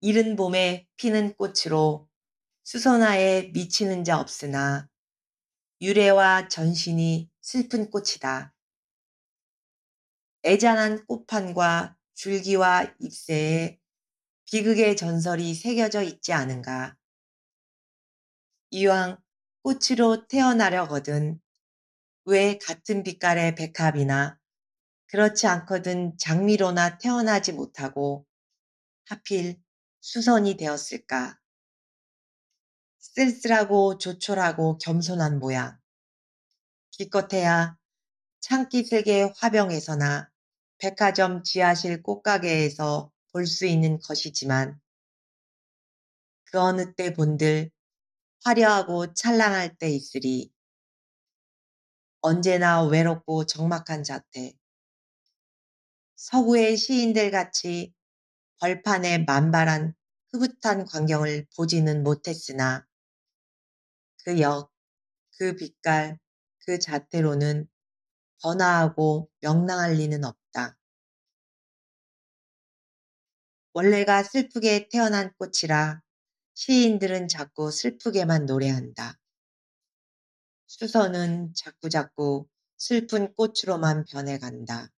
이른 봄에 피는 꽃으로 수선화에 미치는 자 없으나 유래와 전신이 슬픈 꽃이다. 애잔한 꽃판과 줄기와 잎새에 비극의 전설이 새겨져 있지 않은가. 이왕 꽃으로 태어나려거든 왜 같은 빛깔의 백합이나 그렇지 않거든 장미로나 태어나지 못하고 하필 수선이 되었을까. 쓸쓸하고 조촐하고 겸손한 모양. 기껏해야 창기세계 화병에서나 백화점 지하실 꽃가게에서 볼 수 있는 것이지만 그 어느 때 본들 화려하고 찬란할 때 있으리. 언제나 외롭고 적막한 자태. 서구의 시인들 같이 벌판의 만발한 흐뭇한 광경을 보지는 못했으나 그 역, 그 빛깔, 그 자태로는 번화하고 명랑할 리는 없다. 원래가 슬프게 태어난 꽃이라 시인들은 자꾸 슬프게만 노래한다. 수선은 자꾸자꾸 슬픈 꽃으로만 변해간다.